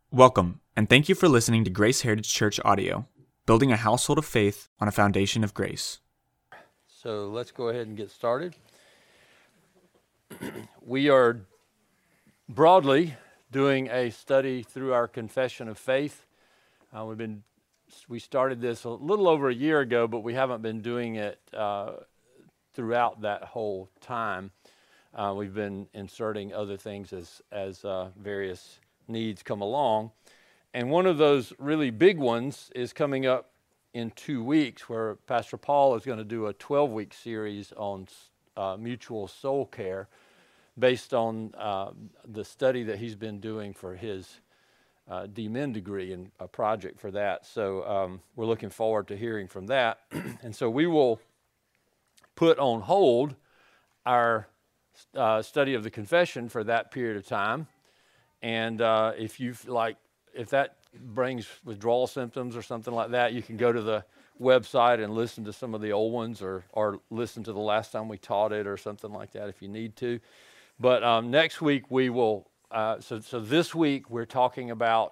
Welcome, and thank you for listening to Grace Heritage Church Audio, building a household of faith on a foundation of grace. So let's go ahead and get started. We are broadly doing a study through our confession of faith. We started this a little over a year ago, but we haven't been doing it throughout that whole time. We've been inserting other things as various needs come along. And one of those really big ones is coming up in 2 weeks, where Pastor Paul is going to do a 12-week series on mutual soul care based on the study that he's been doing for his DMin degree and a project for that. So we're looking forward to hearing from that. And so we will put on hold our study of the confession for that period of time. And if that brings withdrawal symptoms or something like that, you can go to the website and listen to some of the old ones, or listen to the last time we taught it or something like that if you need to. But next week we will, so this week we're talking about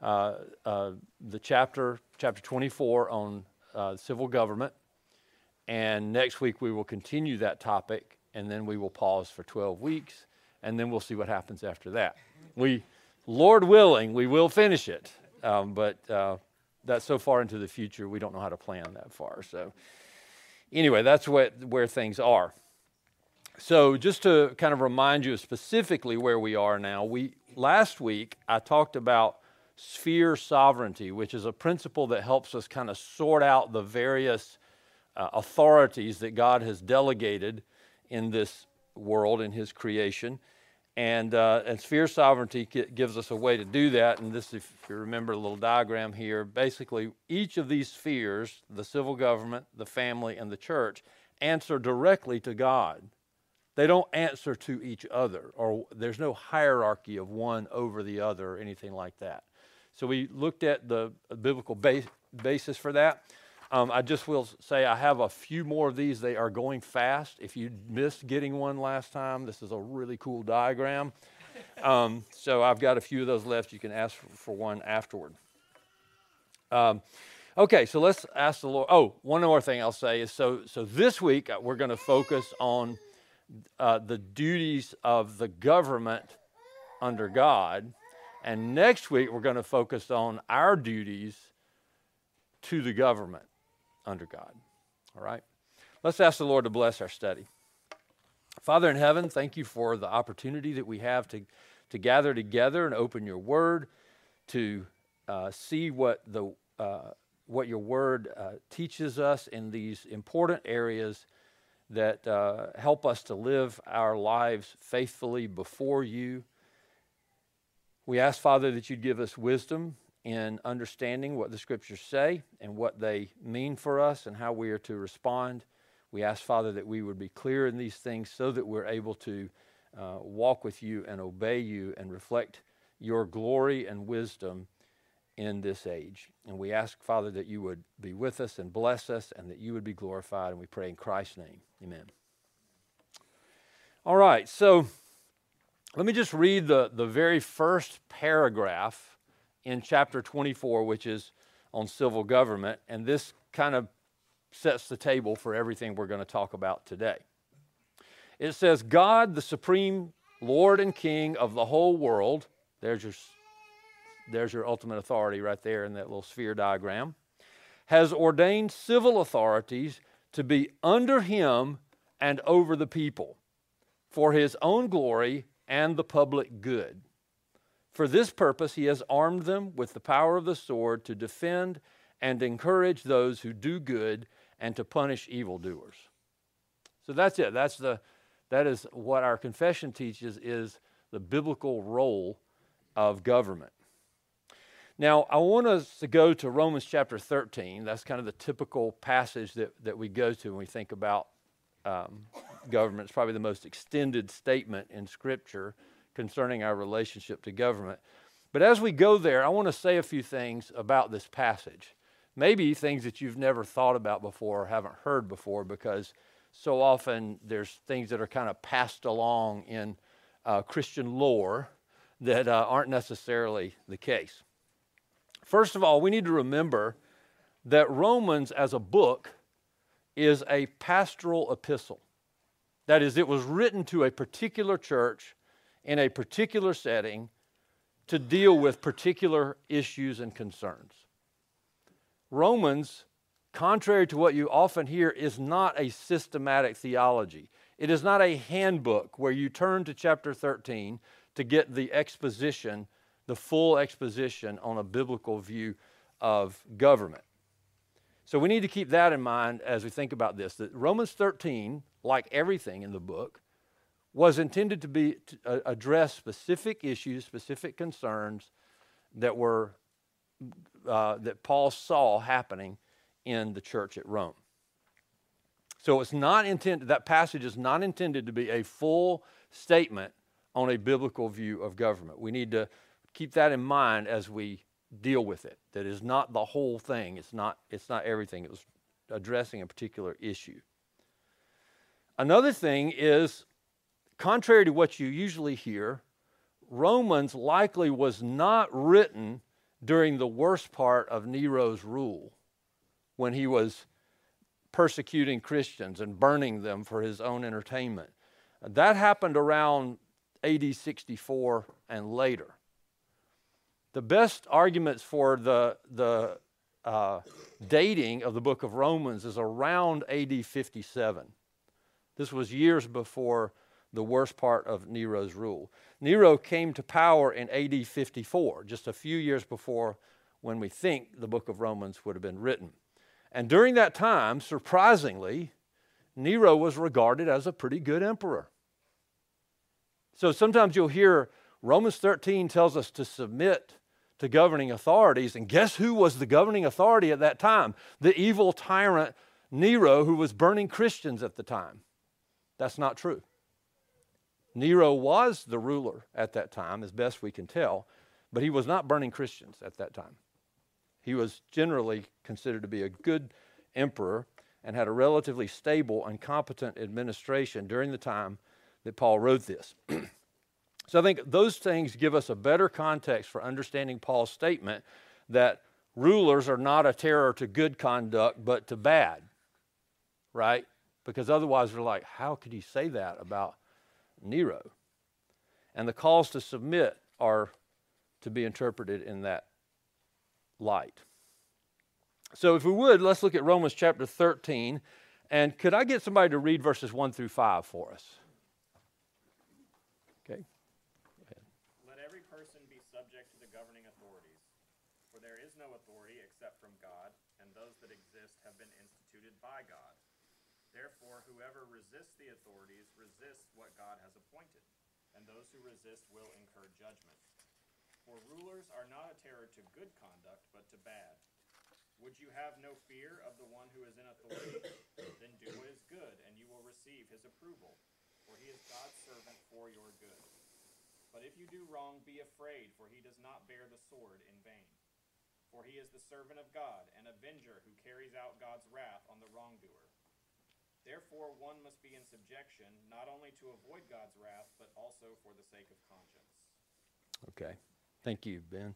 the chapter 24 on civil government. And next week we will continue that topic, and then we will pause for 12 weeks, and then we'll see what happens after that. Lord willing, we will finish it, but that's so far into the future, we don't know how to plan that far. So anyway, that's where things are. So just to kind of remind you specifically where we are now, last week I talked about sphere sovereignty, which is a principle that helps us kind of sort out the various authorities that God has delegated in this world, in his creation. And sphere sovereignty gives us a way to do that. And this, if you remember a little diagram here, basically each of these spheres, the civil government, the family, and the church, answer directly to God. They don't answer to each other, or there's no hierarchy of one over the other or anything like that. So we looked at the biblical basis for that. I just will say I have a few more of these. They are going fast. If you missed getting one last time, this is a really cool diagram. So I've got a few of those left. You can ask for one afterward. Okay, so let's ask the Lord. Oh, one more thing I'll say is, so this week we're going to focus on the duties of the government under God. And next week we're going to focus on our duties to the government under God. All right? Let's ask the Lord to bless our study. Father in heaven, thank you for the opportunity that we have to gather together and open your word, to see what your word teaches us in these important areas that help us to live our lives faithfully before you. We ask, Father, that you'd give us wisdom in understanding what the scriptures say and what they mean for us and how we are to respond. We ask, Father, that we would be clear in these things so that we're able to walk with you and obey you and reflect your glory and wisdom in this age. And we ask, Father, that you would be with us and bless us and that you would be glorified. And we pray in Christ's name. Amen. All right, so let me just read the very first paragraph in chapter 24, which is on civil government, and this kind of sets the table for everything we're going to talk about today. It says, God, the supreme Lord and King of the whole world, there's your ultimate authority right there in that little sphere diagram, has ordained civil authorities to be under him and over the people, for his own glory and the public good. For this purpose, he has armed them with the power of the sword to defend and encourage those who do good and to punish evildoers. So that's it. That is what our confession teaches, is the biblical role of government. Now, I want us to go to Romans chapter 13. That's kind of the typical passage that we go to when we think about government. It's probably the most extended statement in Scripture concerning our relationship to government. But as we go there, I want to say a few things about this passage. Maybe things that you've never thought about before or haven't heard before, because so often there's things that are kind of passed along in Christian lore that aren't necessarily the case. First of all, we need to remember that Romans as a book is a pastoral epistle. That is, it was written to a particular church in a particular setting to deal with particular issues and concerns. Romans, contrary to what you often hear, is not a systematic theology. It is not a handbook where you turn to chapter 13 to get the exposition, the full exposition on a biblical view of government. So we need to keep that in mind as we think about this, that Romans 13, like everything in the book, was intended to address specific issues, specific concerns that were that Paul saw happening in the church at Rome. So it's not intended, that passage is not intended to be a full statement on a biblical view of government. We need to keep that in mind as we deal with it. That is not the whole thing. It's not everything. It was addressing a particular issue. Another thing is, contrary to what you usually hear, Romans likely was not written during the worst part of Nero's rule, when he was persecuting Christians and burning them for his own entertainment. That happened around AD 64 and later. The best arguments for the dating of the book of Romans is around AD 57. This was years before the worst part of Nero's rule. Nero came to power in AD 54, just a few years before when we think the book of Romans would have been written. And during that time, surprisingly, Nero was regarded as a pretty good emperor. So sometimes you'll hear Romans 13 tells us to submit to governing authorities, and guess who was the governing authority at that time? The evil tyrant Nero, who was burning Christians at the time. That's not true. Nero was the ruler at that time, as best we can tell, but he was not burning Christians at that time. He was generally considered to be a good emperor and had a relatively stable and competent administration during the time that Paul wrote this. So I think those things give us a better context for understanding Paul's statement that rulers are not a terror to good conduct, but to bad, right? Because otherwise we're like, how could he say that about Nero? And the calls to submit are to be interpreted in that light. So if we would, let's look at Romans chapter 13. And could I get somebody to read verses 1 through 5 for us? Okay. Go ahead. Let every person be subject to the governing authorities, for there is no authority except from God, and those that exist have been instituted by God. Therefore, whoever resists the authorities resists what God has appointed, and those who resist will incur judgment. For rulers are not a terror to good conduct, but to bad. Would you have no fear of the one who is in authority? Then do what is good, and you will receive his approval, for he is God's servant for your good. But if you do wrong, be afraid, for he does not bear the sword in vain. For he is the servant of God, an avenger who carries out God's wrath on the wrongdoer. Therefore, one must be in subjection, not only to avoid God's wrath, but also for the sake of conscience. Okay. Thank you, Ben.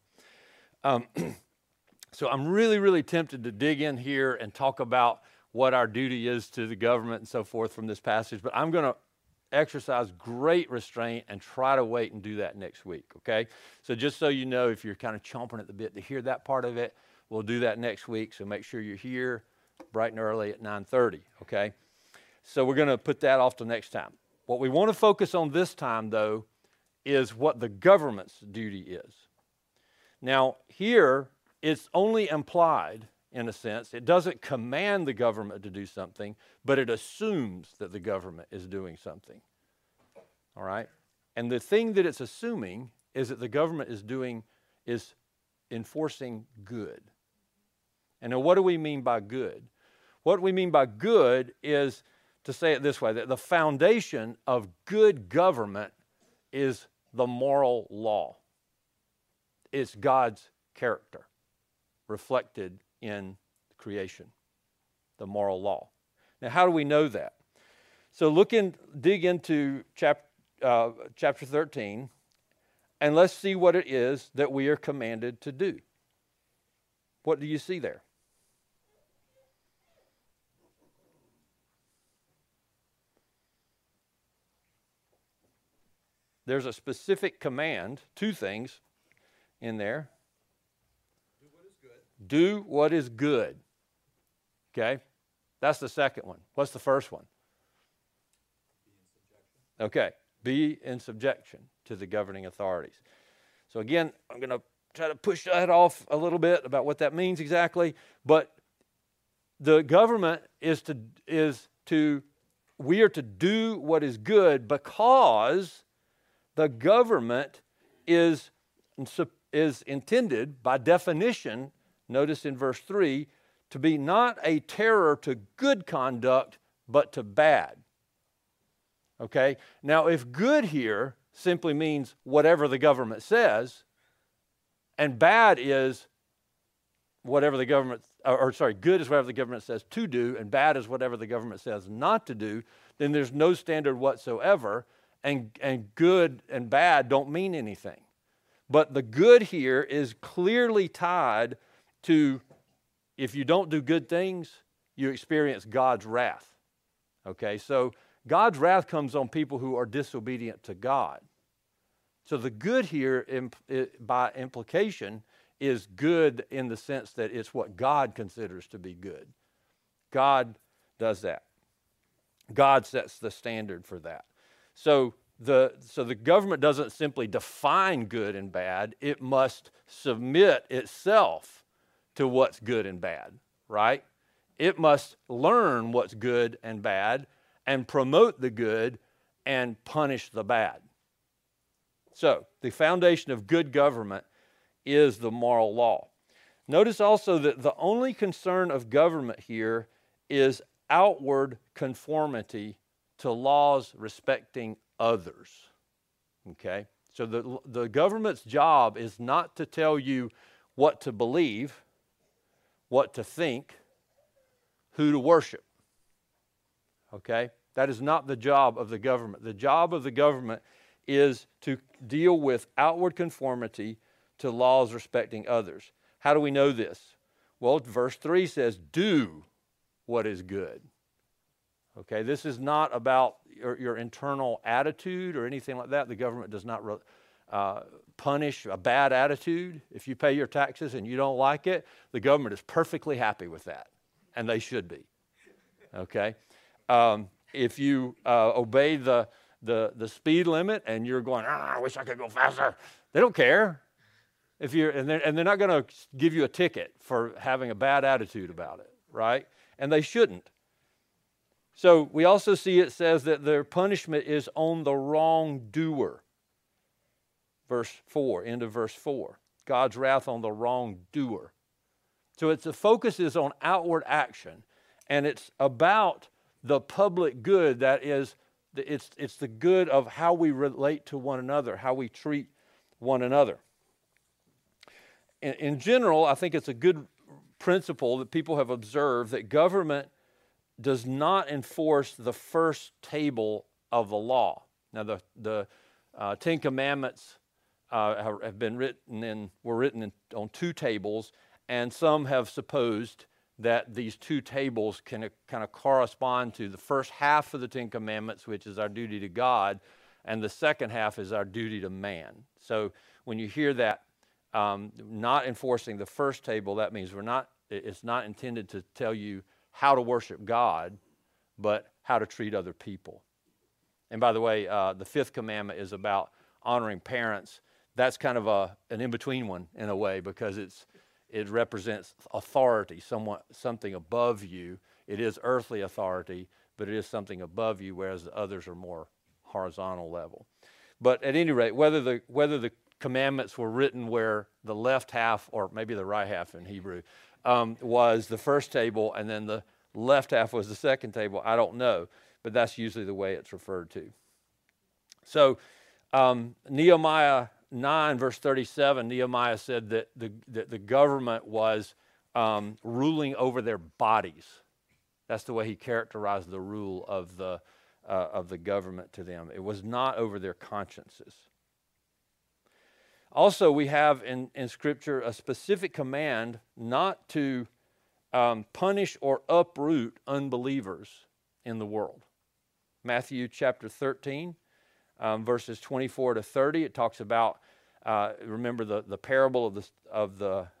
So I'm really, really tempted to dig in here and talk about what our duty is to the government and so forth from this passage, but I'm going to exercise great restraint and try to wait and do that next week, okay? So just so you know, if you're kind of chomping at the bit to hear that part of it, we'll do that next week, so make sure you're here bright and early at 9:30, okay? So we're going to put that off till next time. What we want to focus on this time, though, is what the government's duty is. Now, here, it's only implied, in a sense. It doesn't command the government to do something, but it assumes that the government is doing something. All right? And the thing that it's assuming is that the government is enforcing good. And now, what do we mean by good? What we mean by good is, to say it this way, that the foundation of good government is the moral law. It's God's character reflected in creation, the moral law. Now, how do we know that? So dig into chapter 13, And let's see what it is that we are commanded to do. What do you see there? There's a specific command, two things in there. Do what is good. Do what is good. Okay? That's the second one. What's the first one? Be in subjection. Okay. Be in subjection to the governing authorities. So again, I'm going to try to push that off a little bit about what that means exactly. But the government we are to do what is good because the government is intended, by definition, notice in verse 3, to be not a terror to good conduct, but to bad. Okay? Now, if good here simply means whatever the government says, and bad is whatever the government, good is whatever the government says to do, and bad is whatever the government says not to do, then there's no standard whatsoever, and good and bad don't mean anything. But the good here is clearly tied to, if you don't do good things, you experience God's wrath. Okay, so God's wrath comes on people who are disobedient to God. So the good here, by implication, is good in the sense that it's what God considers to be good. God does that. God sets the standard for that. So the government doesn't simply define good and bad. It must submit itself to what's good and bad, right? It must learn what's good and bad and promote the good and punish the bad. So the foundation of good government is the moral law. Notice also that the only concern of government here is outward conformity to laws respecting others. Okay? So the government's job is not to tell you what to believe, what to think, who to worship. Okay? That is not the job of the government. The job of the government is to deal with outward conformity to laws respecting others. How do we know this? Well, verse 3 says, do what is good. Okay, this is not about your internal attitude or anything like that. The government does not punish a bad attitude. If you pay your taxes and you don't like it, the government is perfectly happy with that, and they should be. Okay, if you obey the speed limit and you're going, I wish I could go faster, they don't care. And they're not going to give you a ticket for having a bad attitude about it, right? And they shouldn't. So we also see it says that their punishment is on the wrongdoer. Verse 4, end of verse 4. God's wrath on the wrongdoer. So the focus is on outward action, and it's about the public good. That is, it's the good of how we relate to one another, how we treat one another. In general, I think it's a good principle that people have observed that government does not enforce the first table of the law. Now, the Ten Commandments have been were written on two tables, and some have supposed that these two tables can kind of correspond to the first half of the Ten Commandments, which is our duty to God, and the second half is our duty to man. So when you hear that, not enforcing the first table, that means it's not intended to tell you how to worship God, but how to treat other people. And by the way, the fifth commandment is about honoring parents. That's kind of an in-between one in a way, because it represents authority, something above you. It is earthly authority, but it is something above you, whereas the others are more horizontal level. But at any rate, whether the commandments were written where the left half, or maybe the right half in Hebrew, was the first table, and then the left half was the second table, I don't know, but that's usually the way it's referred to. So Nehemiah 9, verse 37, Nehemiah said that the government was ruling over their bodies. That's the way he characterized the rule of the government to them. It was not over their consciences. Also, we have in Scripture a specific command not to punish or uproot unbelievers in the world. Matthew chapter 13, verses 24 to 30, it talks about, remember the parable of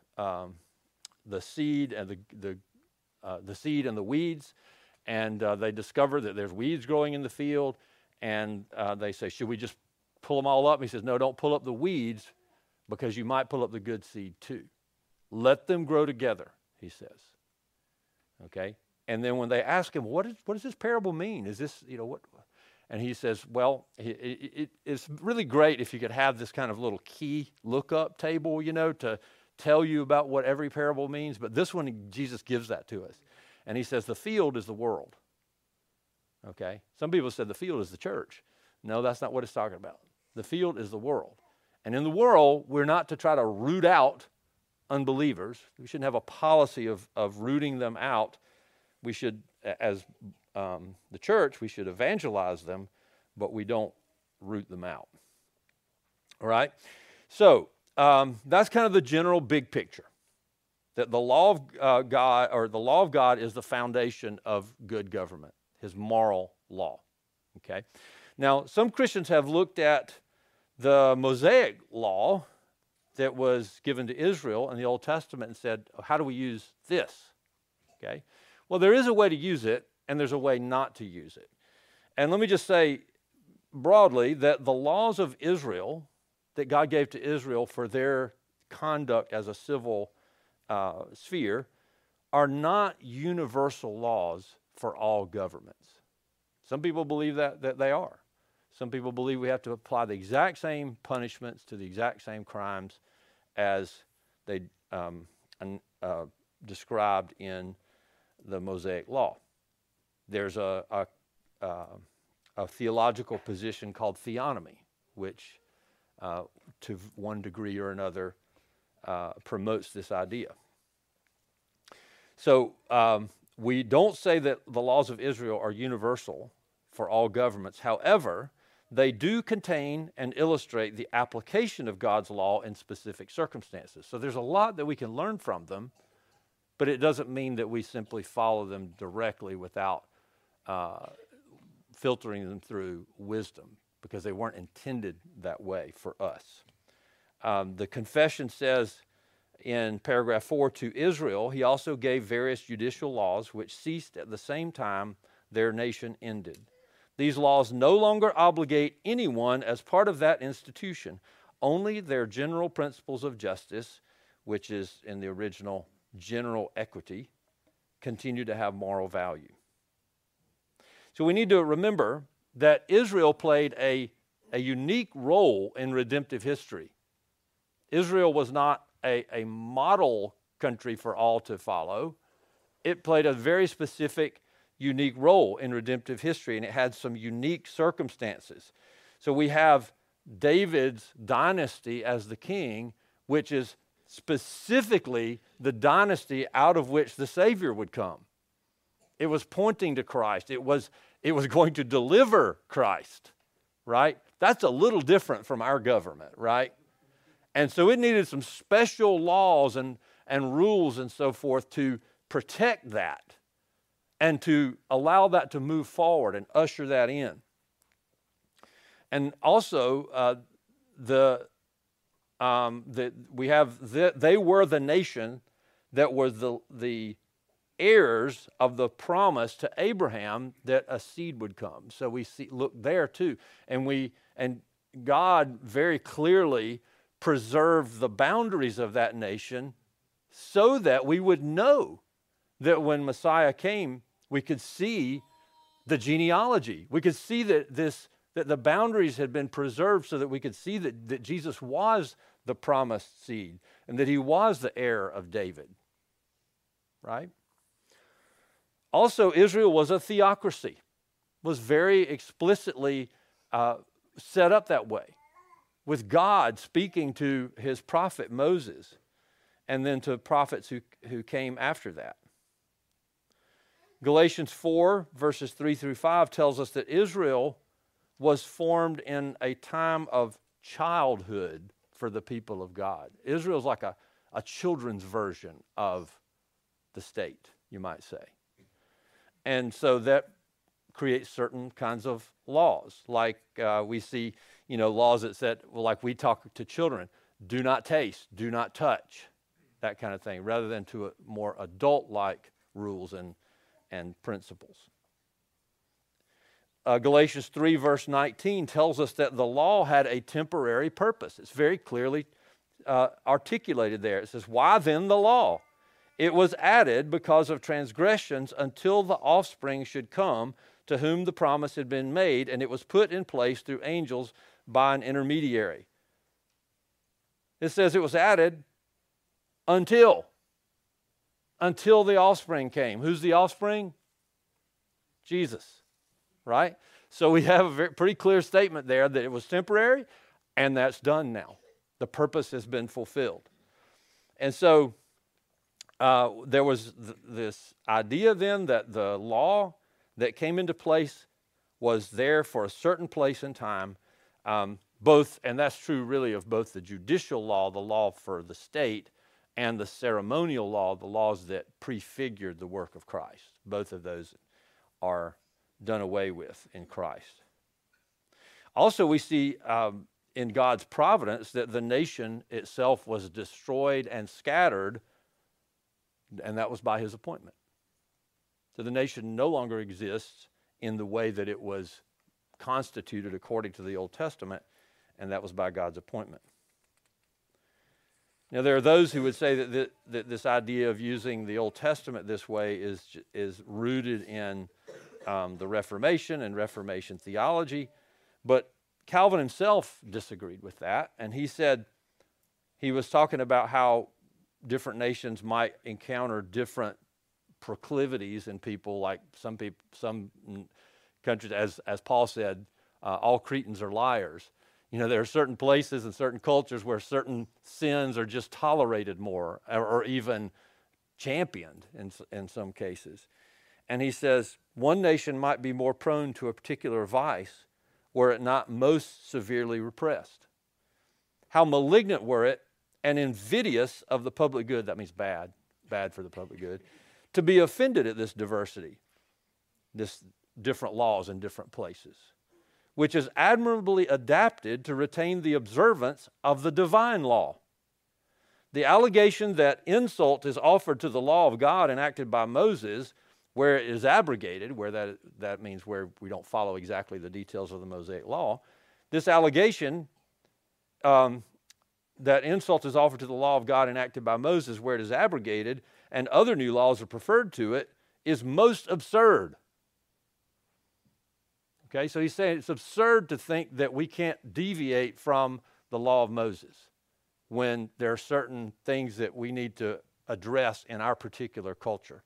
the seed and the seed and the weeds, and they discover that there's weeds growing in the field, and they say, should we just pull them all up? And he says, no, don't pull up the weeds, because you might pull up the good seed too. Let them grow together, he says. Okay? And then when they ask him, what does this parable mean? Is this, what? And he says, well, it's really great if you could have this kind of little key lookup table, to tell you about what every parable means. But this one, Jesus gives that to us. And he says, the field is the world. Okay? Some people said the field is the church. No, that's not what it's talking about. The field is the world. And in the world, we're not to try to root out unbelievers. We shouldn't have a policy of rooting them out. We should, as the church, we should evangelize them, but we don't root them out. All right? So that's kind of the general big picture, that the law of God, or the law of God, is the foundation of good government, his moral law. Okay? Now, some Christians have looked at the Mosaic law that was given to Israel in the Old Testament and said, how do we use this? Okay? Well, there is a way to use it, and there's a way not to use it. And let me just say broadly that the laws of Israel that God gave to Israel for their conduct as a civil sphere are not universal laws for all governments. Some people believe that they are. Some people believe we have to apply the exact same punishments to the exact same crimes as they described in the Mosaic law. There's a theological position called theonomy, which to one degree or another promotes this idea. So we don't say that the laws of Israel are universal for all governments. However, they do contain and illustrate the application of God's law in specific circumstances. So there's a lot that we can learn from them, but it doesn't mean that we simply follow them directly without filtering them through wisdom, because they weren't intended that way for us. The confession says in paragraph 4, to Israel, he also gave various judicial laws which ceased at the same time their nation ended. These laws no longer obligate anyone as part of that institution. Only their general principles of justice, which is in the original general equity, continue to have moral value. So we need to remember that Israel played a unique role in redemptive history. Israel was not a model country for all to follow. It played a very specific, unique role in redemptive history, and it had some unique circumstances. So we have David's dynasty as the king, which is specifically the dynasty out of which the Savior would come. It was pointing to Christ. It was going to deliver Christ, right? That's a little different from our government, right? And so it needed some special laws and rules and so forth to protect that and to allow that to move forward and usher that in. And also, they were the nation that was the heirs of the promise to Abraham that a seed would come. So we look there too, and God very clearly preserved the boundaries of that nation so that we would know that when Messiah came, we could see the genealogy. We could see that the boundaries had been preserved so that we could see that Jesus was the promised seed and that he was the heir of David, right? Also, Israel was a theocracy, was very explicitly set up that way, with God speaking to his prophet Moses and then to prophets who came after that. Galatians 4, verses 3 through 5 tells us that Israel was formed in a time of childhood for the people of God. Israel's like a children's version of the state, you might say. And so that creates certain kinds of laws. Like we see, laws that said, well, like we talk to children, do not taste, do not touch, that kind of thing, rather than to a more adult-like rules and principles. Galatians 3 verse 19 tells us that the law had a temporary purpose. It's very clearly articulated there. It says, why then the law? It was added because of transgressions until the offspring should come to whom the promise had been made, and it was put in place through angels by an intermediary. It says it was added until the offspring came. Who's the offspring? Jesus, right? So we have a pretty clear statement there that it was temporary, and that's done now. The purpose has been fulfilled. And so there was this idea then that the law that came into place was there for a certain place and time, both, and that's true really of both the judicial law, the law for the state, and the ceremonial law, the laws that prefigured the work of Christ. Both of those are done away with in Christ. Also, we see in God's providence that the nation itself was destroyed and scattered, and that was by his appointment. So the nation no longer exists in the way that it was constituted according to the Old Testament, and that was by God's appointment. Now, there are those who would say that this idea of using the Old Testament this way is rooted in the Reformation and Reformation theology, but Calvin himself disagreed with that, and he said he was talking about how different nations might encounter different proclivities in people. Like some countries, as Paul said, all Cretans are liars. There are certain places and certain cultures where certain sins are just tolerated more, or even championed in some cases. And he says one nation might be more prone to a particular vice were it not most severely repressed. How malignant were it and invidious of the public good, that means bad for the public good, to be offended at this diversity, this different laws in different places, which is admirably adapted to retain the observance of the divine law. The allegation that insult is offered to the law of God enacted by Moses, where it is abrogated, where that means where we don't follow exactly the details of the Mosaic law, this allegation that insult is offered to the law of God enacted by Moses, where it is abrogated, and other new laws are preferred to it, is most absurd. Okay, so he's saying it's absurd to think that we can't deviate from the law of Moses when there are certain things that we need to address in our particular culture.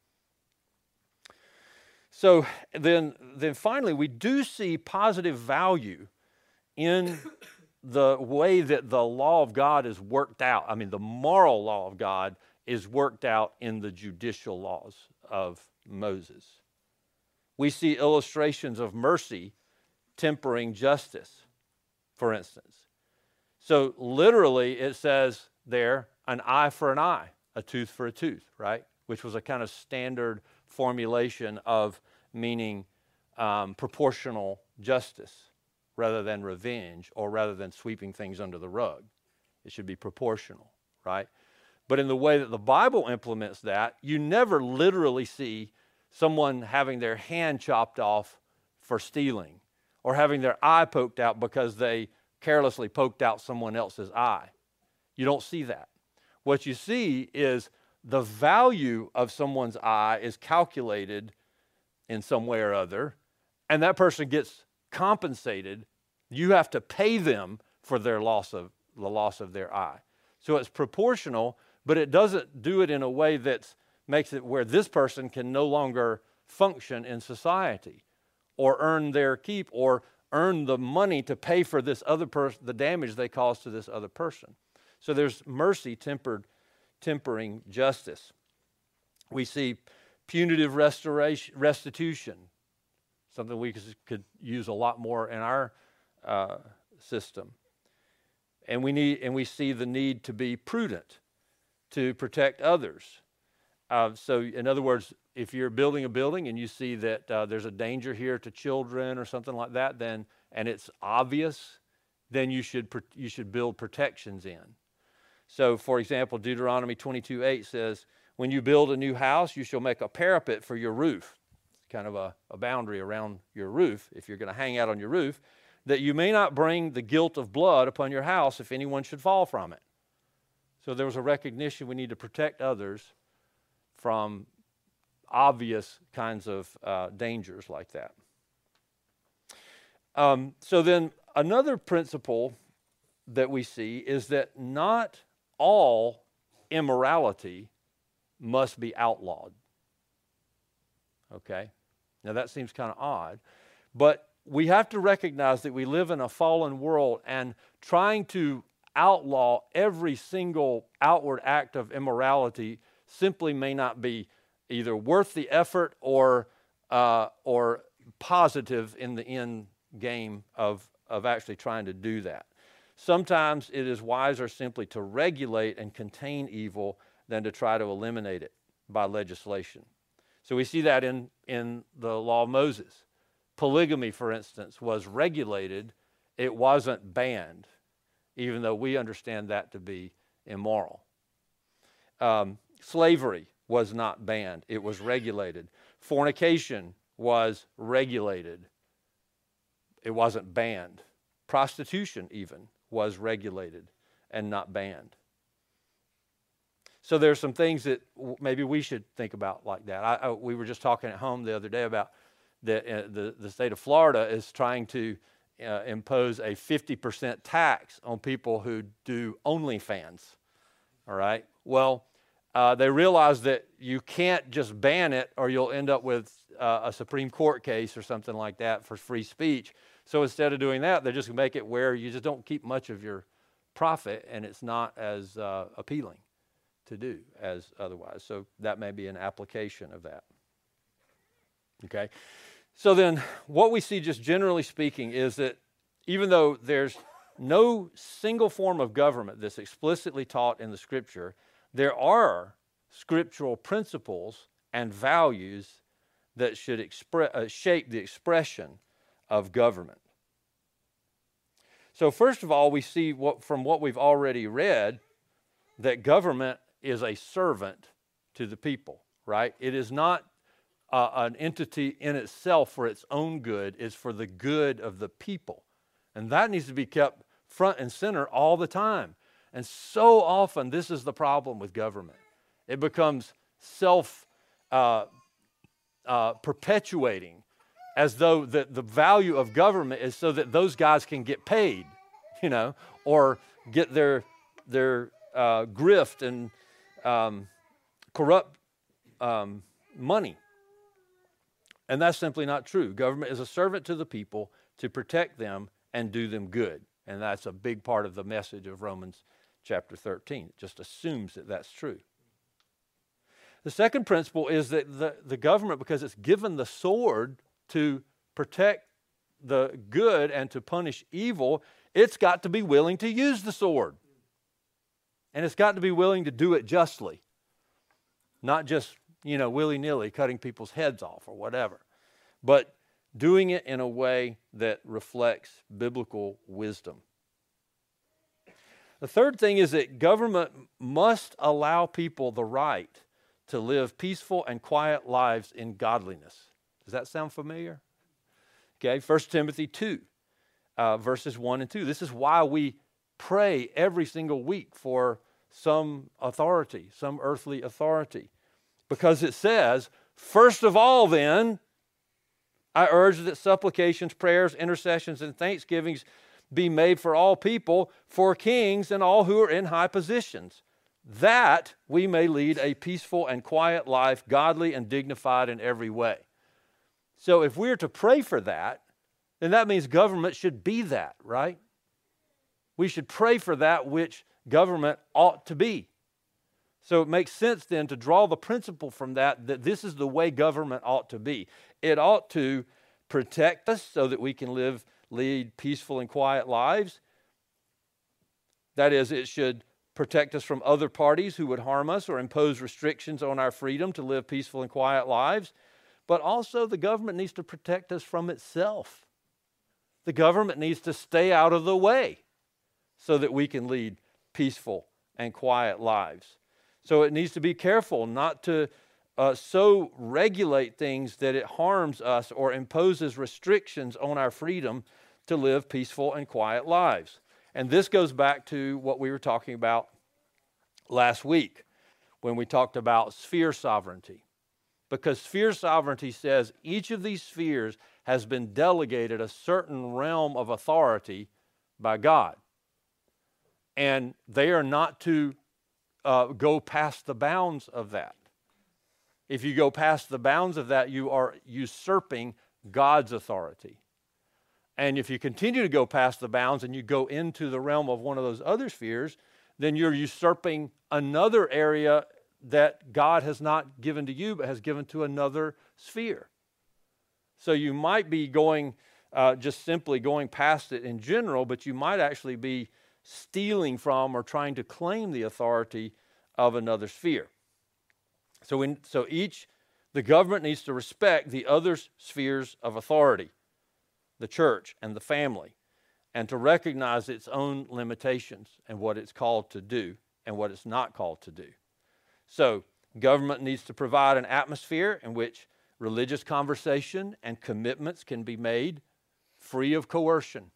So then finally, we do see positive value in the way that the law of God is worked out. I mean, the moral law of God is worked out in the judicial laws of Moses. We see illustrations of mercy tempering justice, for instance. So literally it says there, an eye for an eye, a tooth for a tooth, right? Which was a kind of standard formulation of meaning proportional justice rather than revenge, or rather than sweeping things under the rug. It should be proportional, right? But in the way that the Bible implements that, you never literally see someone having their hand chopped off for stealing, or having their eye poked out because they carelessly poked out someone else's eye. You don't see that. What you see is the value of someone's eye is calculated in some way or other, and that person gets compensated. You have to pay them for the loss of their eye. So it's proportional, but it doesn't do it in a way that makes it where this person can no longer function in society, or earn their keep, or earn the money to pay for this other person, the damage they caused to this other person. So there's mercy tempering justice. We see punitive restitution, something we could use a lot more in our system. And we see the need to be prudent, to protect others. So in other words, if you're building a building and you see that there's a danger here to children or something like that, then, and it's obvious, then you should build protections in. So for example, Deuteronomy 22:8 says, when you build a new house, you shall make a parapet for your roof. It's kind of a boundary around your roof, if you're going to hang out on your roof, that you may not bring the guilt of blood upon your house if anyone should fall from it. So there was a recognition we need to protect others from obvious kinds of dangers like that. So then another principle that we see is that not all immorality must be outlawed. Okay? Now that seems kind of odd, but we have to recognize that we live in a fallen world, and trying to outlaw every single outward act of immorality simply may not be either worth the effort or positive in the end game of actually trying to do that. Sometimes it is wiser simply to regulate and contain evil than to try to eliminate it by legislation. So we see that in the law of Moses. Polygamy, for instance, was regulated. It wasn't banned, even though we understand that to be immoral. Slavery was not banned. It was regulated. Fornication was regulated. It wasn't banned. Prostitution even was regulated and not banned. So there's some things that maybe we should think about like that. We were just talking at home the other day about the state of Florida is trying to impose a 50% tax on people who do OnlyFans. All right? Well, they realize that you can't just ban it or you'll end up with a Supreme Court case or something like that for free speech. So instead of doing that, they're just going to make it where you just don't keep much of your profit, and it's not as appealing to do as otherwise. So that may be an application of that. Okay? So then what we see, just generally speaking, is that even though there's no single form of government that's explicitly taught in the Scripture, there are scriptural principles and values that should shape the expression of government. So first of all, we see from what we've already read that government is a servant to the people, right? It is not an entity in itself for its own good. It's for the good of the people. And that needs to be kept front and center all the time. And so often, this is the problem with government. It becomes self-perpetuating, as though the value of government is so that those guys can get paid, or get their grift and corrupt money. And that's simply not true. Government is a servant to the people to protect them and do them good. And that's a big part of the message of Romans chapter 13. It just assumes that that's true. The second principle is that the government, because it's given the sword to protect the good and to punish evil, it's got to be willing to use the sword. And it's got to be willing to do it justly. Not just, willy-nilly cutting people's heads off or whatever. But doing it in a way that reflects biblical wisdom. The third thing is that government must allow people the right to live peaceful and quiet lives in godliness. Does that sound familiar? Okay, 1 Timothy 2, verses 1 and 2. This is why we pray every single week for some authority, some earthly authority. Because it says, first of all then, I urge that supplications, prayers, intercessions, and thanksgivings be made for all people, for kings and all who are in high positions, that we may lead a peaceful and quiet life, godly and dignified in every way. So if we're to pray for that, then that means government should be that, right? We should pray for that which government ought to be. So it makes sense then to draw the principle from that this is the way government ought to be. It ought to protect us so that we can lead peaceful and quiet lives. That is, it should protect us from other parties who would harm us or impose restrictions on our freedom to live peaceful and quiet lives. But also the government needs to protect us from itself. The government needs to stay out of the way so that we can lead peaceful and quiet lives. So it needs to be careful not to so regulate things that it harms us or imposes restrictions on our freedom to live peaceful and quiet lives. And this goes back to what we were talking about last week when we talked about sphere sovereignty. Because sphere sovereignty says each of these spheres has been delegated a certain realm of authority by God. And they are not to go past the bounds of that. If you go past the bounds of that, you are usurping God's authority. And if you continue to go past the bounds and you go into the realm of one of those other spheres, then you're usurping another area that God has not given to you, but has given to another sphere. So you might be going, just simply going past it in general, but you might actually be stealing from or trying to claim the authority of another sphere. So the government needs to respect the other spheres of authority, the church and the family, and to recognize its own limitations and what it's called to do and what it's not called to do. So government needs to provide an atmosphere in which religious conversation and commitments can be made free of coercion.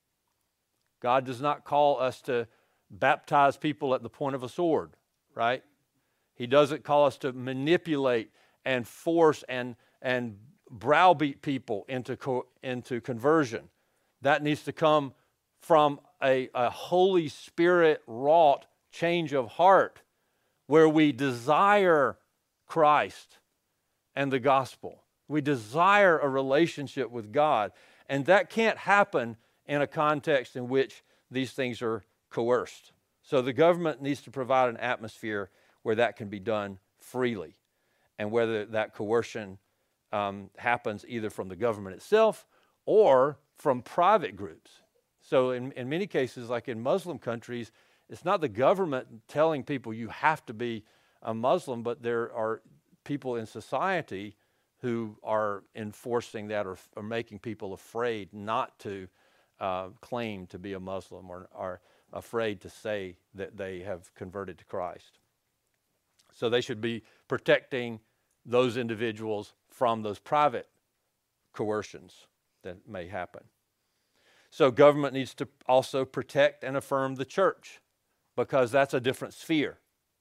God does not call us to baptize people at the point of a sword, right? He doesn't call us to manipulate and force and browbeat people into conversion. That needs to come from a Holy Spirit wrought change of heart where we desire Christ and the gospel. We desire a relationship with God. And that can't happen in a context in which these things are coerced. So the government needs to provide an atmosphere where that can be done freely, and whether that coercion happens either from the government itself or from private groups. So in many cases, like in Muslim countries, it's not the government telling people you have to be a Muslim, but there are people in society who are enforcing that or making people afraid not to claim to be a Muslim or are afraid to say that they have converted to Christ. So they should be protecting those individuals from those private coercions that may happen. So government needs to also protect and affirm the church because that's a different sphere.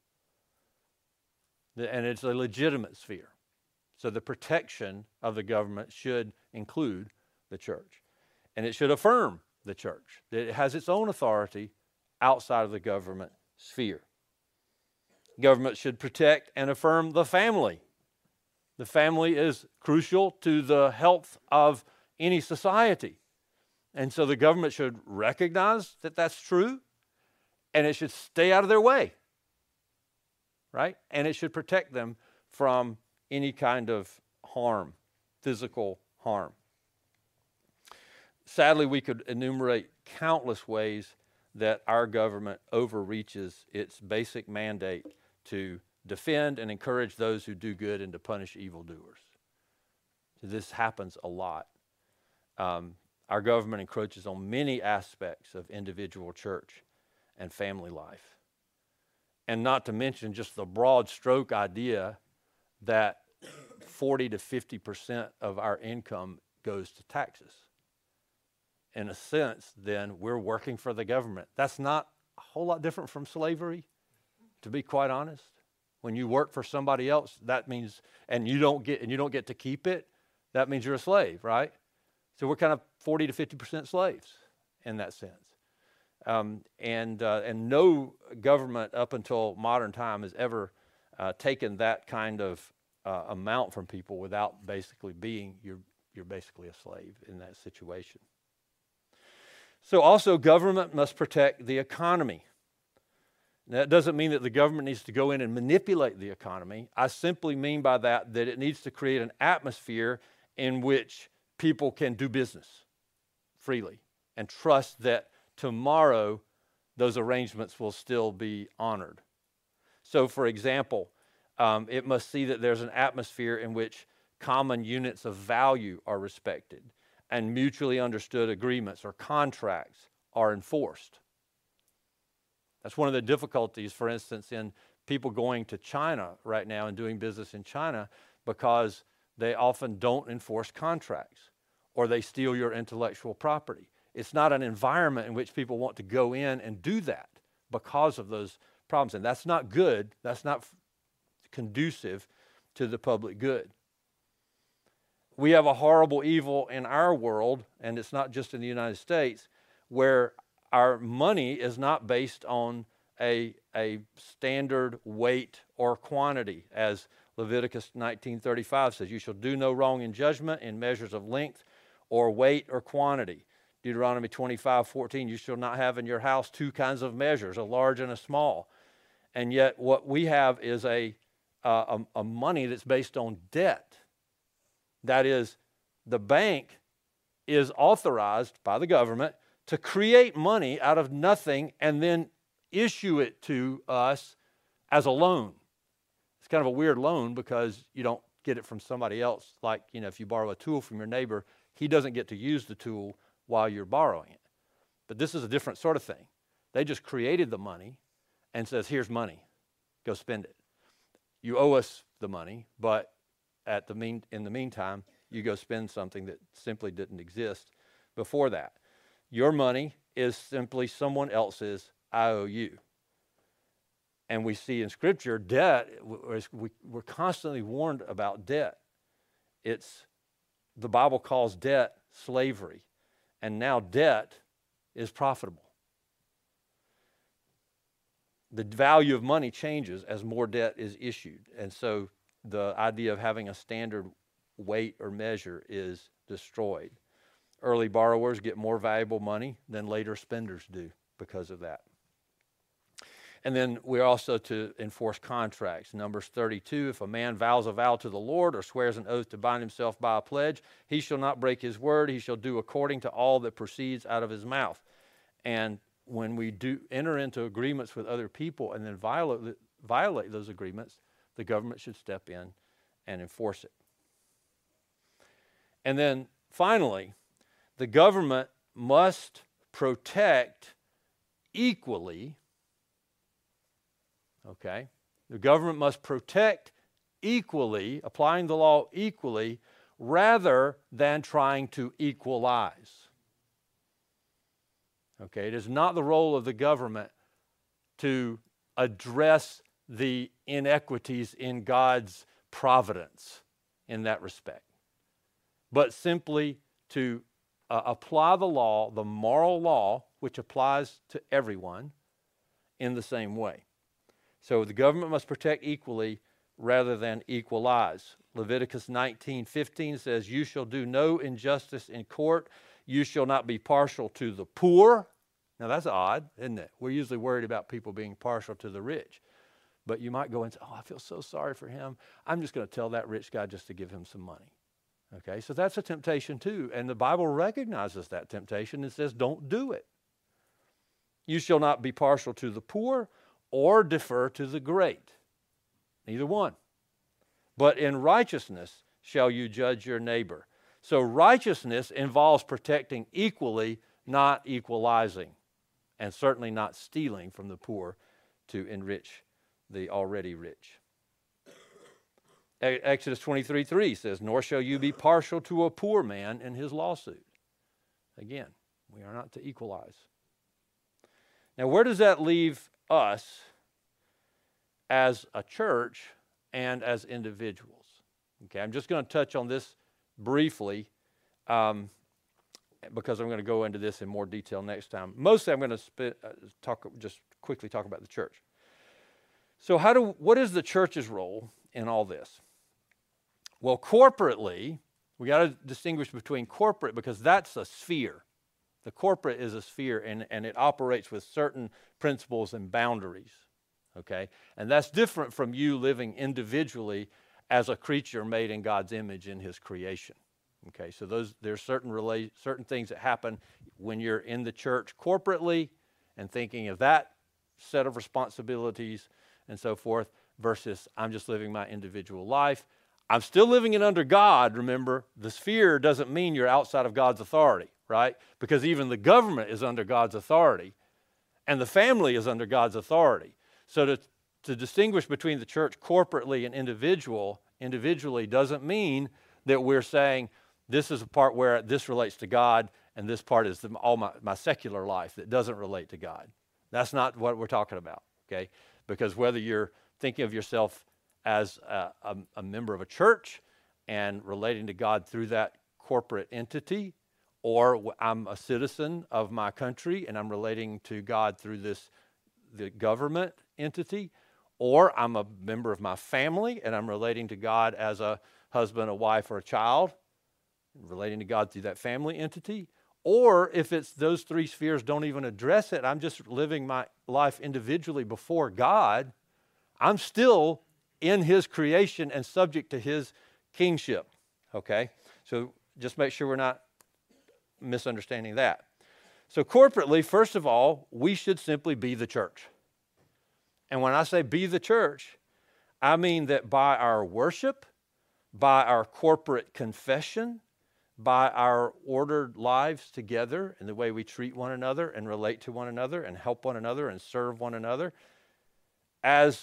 And it's a legitimate sphere. So the protection of the government should include the church. And it should affirm the church, that it has its own authority outside of the government sphere. Government should protect and affirm the family. The family is crucial to the health of any society. And so the government should recognize that that's true, and it should stay out of their way, right? And it should protect them from any kind of harm, physical harm. Sadly, we could enumerate countless ways that our government overreaches its basic mandate to defend and encourage those who do good and to punish evildoers. This happens a lot. Our government encroaches on many aspects of individual church and family life. And not to mention just the broad stroke idea that 40 to 50% of our income goes to taxes. In a sense, then, we're working for the government. That's not a whole lot different from slavery, to be quite honest. When you work for somebody else, that means, and you don't get to keep it, that means you're a slave, right? So we're kind of 40 to 50% slaves in that sense. And no government up until modern time has ever taken that kind of amount from people without basically being, you're basically a slave in that situation. So also government must protect the economy. Now, that doesn't mean that the government needs to go in and manipulate the economy. I simply mean by that it needs to create an atmosphere in which people can do business freely and trust that tomorrow those arrangements will still be honored. So, for example, it must see that there's an atmosphere in which common units of value are respected and mutually understood agreements or contracts are enforced. That's one of the difficulties, for instance, in people going to China right now and doing business in China, because they often don't enforce contracts or they steal your intellectual property. It's not an environment in which people want to go in and do that because of those problems. And that's not good. That's not conducive to the public good. We have a horrible evil in our world, and it's not just in the United States, where our money is not based on a standard weight or quantity. As Leviticus 19:35 says, you shall do no wrong in judgment in measures of length or weight or quantity. Deuteronomy 25:14, you shall not have in your house two kinds of measures, a large and a small. And yet what we have is a money that's based on debt. That is, the bank is authorized by the government to create money out of nothing and then issue it to us as a loan. It's kind of a weird loan because you don't get it from somebody else. Like, if you borrow a tool from your neighbor, he doesn't get to use the tool while you're borrowing it. But this is a different sort of thing. They just created the money and says, here's money, go spend it. You owe us the money, but in the meantime, you go spend something that simply didn't exist before that. Your money is simply someone else's IOU. And we see in Scripture, debt, we're constantly warned about debt. The Bible calls debt slavery, and now debt is profitable. The value of money changes as more debt is issued, and so the idea of having a standard weight or measure is destroyed. Early borrowers get more valuable money than later spenders do because of that. And then we're also to enforce contracts. Numbers 32, if a man vows a vow to the Lord or swears an oath to bind himself by a pledge, he shall not break his word. He shall do according to all that proceeds out of his mouth. And when we do enter into agreements with other people and then violate those agreements, the government should step in and enforce it. And then finally, the government must protect equally. Okay? The government must protect equally, applying the law equally, rather than trying to equalize. Okay? It is not the role of the government to address the inequities in God's providence in that respect, but simply to apply the law, the moral law, which applies to everyone, in the same way. So the government must protect equally rather than equalize. Leviticus 19:15 says, you shall do no injustice in court. You shall not be partial to the poor. Now that's odd, isn't it? We're usually worried about people being partial to the rich. But you might go and say, I feel so sorry for him. I'm just going to tell that rich guy just to give him some money. Okay, so that's a temptation too. And the Bible recognizes that temptation and says, don't do it. You shall not be partial to the poor or defer to the great. Neither one. But in righteousness shall you judge your neighbor. So righteousness involves protecting equally, not equalizing, and certainly not stealing from the poor to enrich the already rich. Exodus 23:3 says, nor shall you be partial to a poor man in his lawsuit. Again, we are not to equalize. Now, where does that leave us as a church and as individuals? Okay, I'm just going to touch on this briefly because I'm going to go into this in more detail next time. Mostly I'm going to just quickly talk about the church. So what is the church's role in all this? Well, corporately, we got to distinguish between corporate because that's a sphere. The corporate is a sphere and it operates with certain principles and boundaries, okay? And that's different from you living individually as a creature made in God's image in His creation, okay? So there's certain things that happen when you're in the church corporately and thinking of that set of responsibilities and so forth versus I'm just living my individual life. I'm still living it under God, remember. The sphere doesn't mean you're outside of God's authority, right? Because even the government is under God's authority, and the family is under God's authority. So to distinguish between the church corporately and individually doesn't mean that we're saying this is a part where this relates to God and this part is all my secular life that doesn't relate to God. That's not what we're talking about, okay? Because whether you're thinking of yourself as a member of a church and relating to God through that corporate entity, or I'm a citizen of my country and I'm relating to God through the government entity, or I'm a member of my family and I'm relating to God as a husband, a wife, or a child, relating to God through that family entity, or if it's those three spheres don't even address it, I'm just living my life individually before God, I'm still in his creation and subject to his kingship, okay? So just make sure we're not misunderstanding that. So corporately, first of all, we should simply be the church. And when I say be the church, I mean that by our worship, by our corporate confession, by our ordered lives together and the way we treat one another and relate to one another and help one another and serve one another, as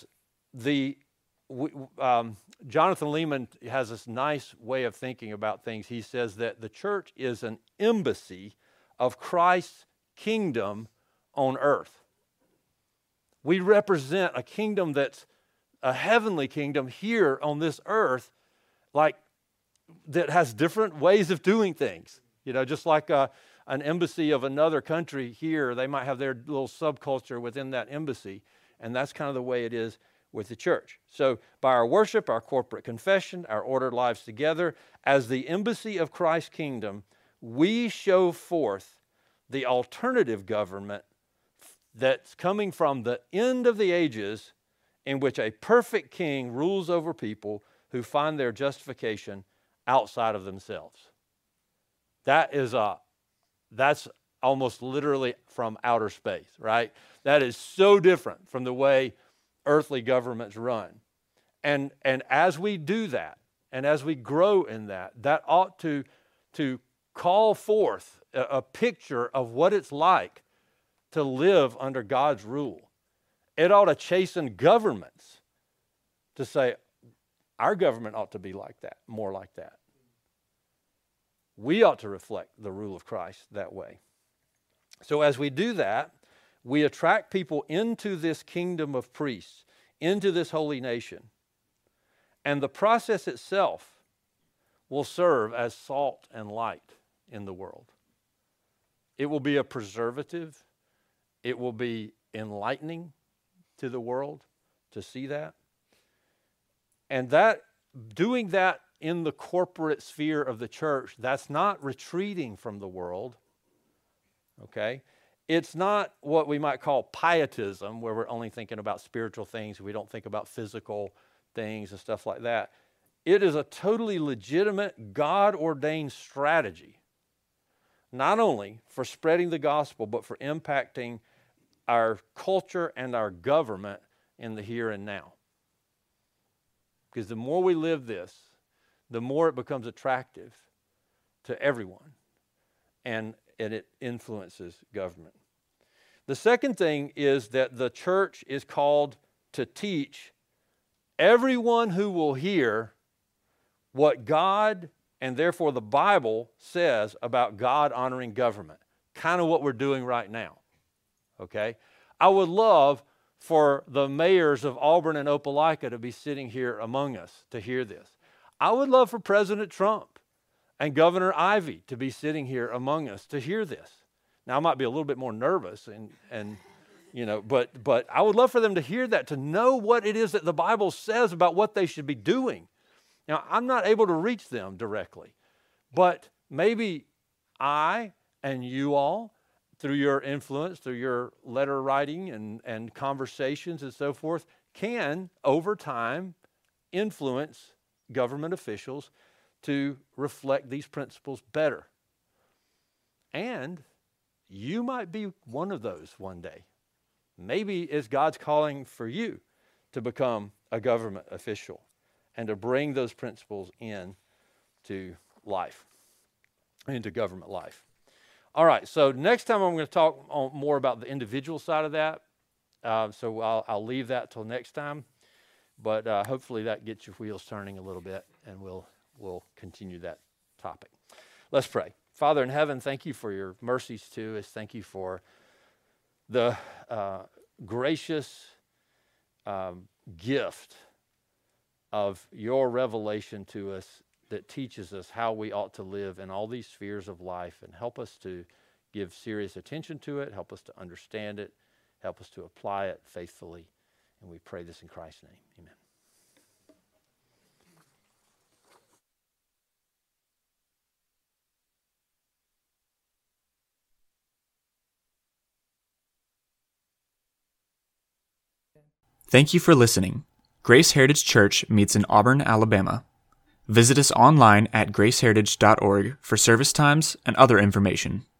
Jonathan Leeman has this nice way of thinking about things. He says that the church is an embassy of Christ's kingdom on earth. We represent a kingdom that's a heavenly kingdom here on this earth, like that has different ways of doing things. You know, just like an embassy of another country here, they might have their little subculture within that embassy, and that's kind of the way it is with the church. So by our worship, our corporate confession, our ordered lives together, as the embassy of Christ's kingdom, we show forth the alternative government that's coming from the end of the ages, in which a perfect king rules over people who find their justification outside of themselves. That's almost literally from outer space, right? That is so different from the way earthly governments run. And as we do that, and as we grow in that, that ought to call forth a picture of what it's like to live under God's rule. It ought to chasten governments to say, our government ought to be like that, more like that. We ought to reflect the rule of Christ that way. So as we do that, we attract people into this kingdom of priests, into this holy nation. And the process itself will serve as salt and light in the world. It will be a preservative. It will be enlightening to the world to see that. And that, doing that in the corporate sphere of the church, that's not retreating from the world, okay? It's not what we might call pietism, where we're only thinking about spiritual things. We don't think about physical things and stuff like that. It is a totally legitimate, God-ordained strategy, not only for spreading the gospel, but for impacting our culture and our government in the here and now. Because the more we live this, the more it becomes attractive to everyone, and it influences government. The second thing is that the church is called to teach everyone who will hear what God and therefore the Bible says about God-honoring government, kind of what we're doing right now, okay? I would love for the mayors of Auburn and Opelika to be sitting here among us to hear this. I would love for President Trump and Governor Ivey to be sitting here among us to hear this. Now, I might be a little bit more nervous, and you know, but I would love for them to hear that, to know what it is that the Bible says about what they should be doing. Now, I'm not able to reach them directly, but maybe I and you all, through your influence, through your letter writing and conversations and so forth, can, over time, influence government officials to reflect these principles better. And you might be one of those one day. Maybe it's God's calling for you to become a government official and to bring those principles in to life, into government life. All right, so next time I'm going to talk more about the individual side of that. So I'll leave that till next time. But hopefully that gets your wheels turning a little bit, and we'll continue that topic. Let's pray. Father in heaven, thank you for your mercies to us. Thank you for the gracious gift of your revelation to us that teaches us how we ought to live in all these spheres of life, and help us to give serious attention to it, help us to understand it, help us to apply it faithfully. And we pray this in Christ's name. Amen. Thank you for listening. Grace Heritage Church meets in Auburn, Alabama. Visit us online at graceheritage.org for service times and other information.